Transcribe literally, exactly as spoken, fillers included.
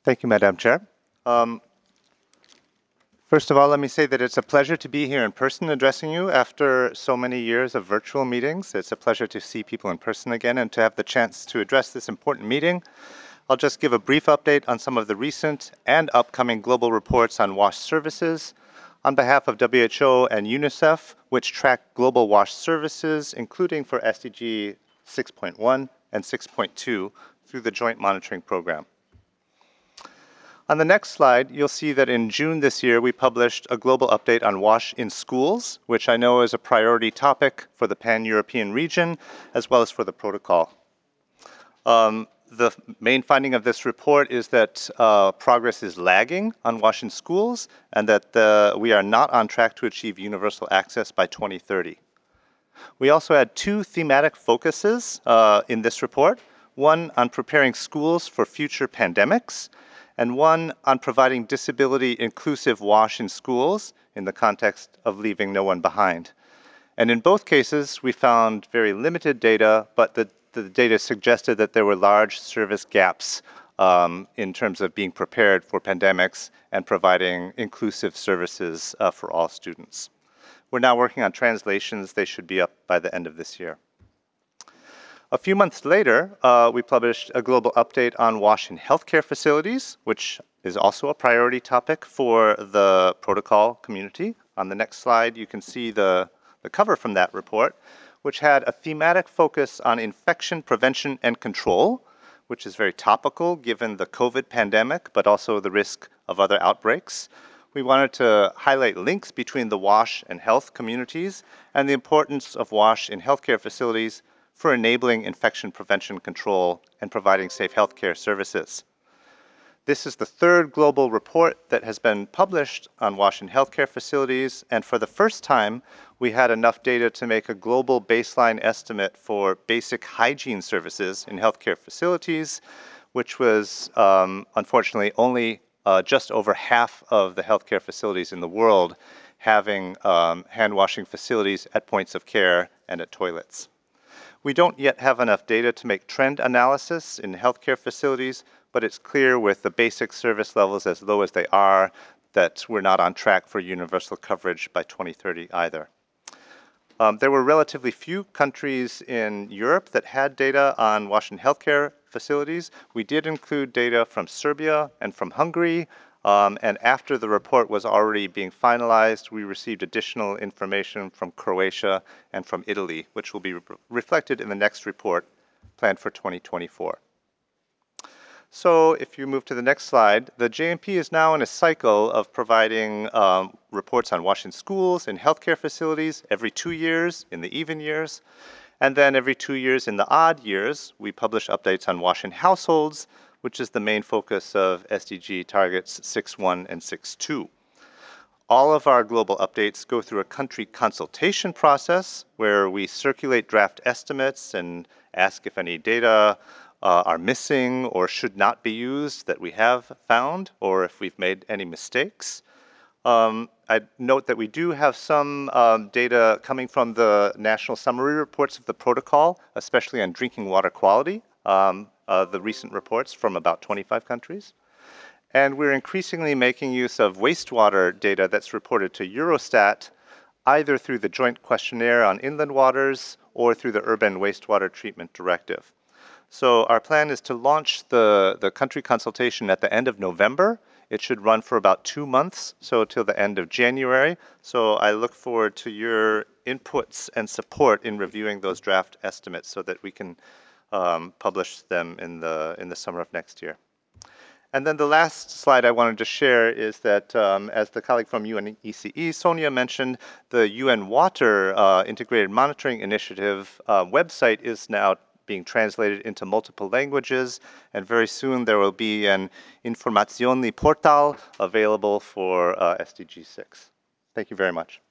Thank you, Madam Chair. Um, first of all, let me say that it's a pleasure to be here in person addressing you after so many years of virtual meetings. It's a pleasure to see people in person again and to have the chance to address this important meeting. I'll just give a brief update on some of the recent and upcoming global reports on WASH services. On behalf of W H O and UNICEF, which track global WASH services, including for S D G six point one and six point two through the Joint Monitoring Program. On the next slide, you'll see that in June this year, we published a global update on WASH in schools, which I know is a priority topic for the pan-European region, as well as for the protocol. Um, the main finding of this report is that uh, progress is lagging on WASH in schools, and that the, we are not on track to achieve universal access by twenty thirty. We also had two thematic focuses uh, in this report, one on preparing schools for future pandemics, and one on providing disability-inclusive WASH in schools in the context of leaving no one behind. And in both cases, we found very limited data, but the, the data suggested that there were large service gaps um, in terms of being prepared for pandemics and providing inclusive services uh, for all students. We're now working on translations. They should be up by the end of this year. A few months later, uh, we published a global update on WASH in healthcare facilities, which is also a priority topic for the protocol community. On the next slide, you can see the, the cover from that report, which had a thematic focus on infection prevention and control, which is very topical given the COVID pandemic, but also the risk of other outbreaks. We wanted to highlight links between the WASH and health communities and the importance of WASH in healthcare facilities for enabling infection prevention control and providing safe healthcare services. This is the third global report that has been published on WASH in healthcare facilities, and for the first time, we had enough data to make a global baseline estimate for basic hygiene services in healthcare facilities, which was um, unfortunately only uh, just over half of the healthcare facilities in the world having um, hand washing facilities at points of care and at toilets. We don't yet have enough data to make trend analysis in healthcare facilities, but it's clear with the basic service levels as low as they are that we're not on track for universal coverage by twenty thirty either. Um, there were relatively few countries in Europe that had data on WASH in healthcare facilities. We did include data from Serbia and from Hungary, Um, and after the report was already being finalized, we received additional information from Croatia and from Italy, which will be re reflected in the next report planned for twenty twenty-four. So if you move to the next slide, the J M P is now in a cycle of providing um, reports on WASH in schools and healthcare facilities every two years in the even years. And then every two years in the odd years, we publish updates on WASH in households, which is the main focus of S D G targets six point one and six point two. All of our global updates go through a country consultation process where we circulate draft estimates and ask if any data uh, are missing or should not be used that we have found, or if we've made any mistakes. Um, I'd note that we do have some um, data coming from the national summary reports of the protocol, especially on drinking water quality, um, uh, the recent reports from about twenty-five countries. And we're increasingly making use of wastewater data that's reported to Eurostat, either through the Joint Questionnaire on Inland Waters or through the Urban Wastewater Treatment Directive. So our plan is to launch the, the country consultation at the end of November. It should run for about two months, so till the end of January. So I look forward to your inputs and support in reviewing those draft estimates so that we can um, publish them in the, in the summer of next year. And then the last slide I wanted to share is that, um, as the colleague from U N E C E, Sonia, mentioned, the U N Water uh, Integrated Monitoring Initiative uh, website is now being translated into multiple languages, and very soon there will be an Informazioni Portal available for uh, S D G six. Thank you very much.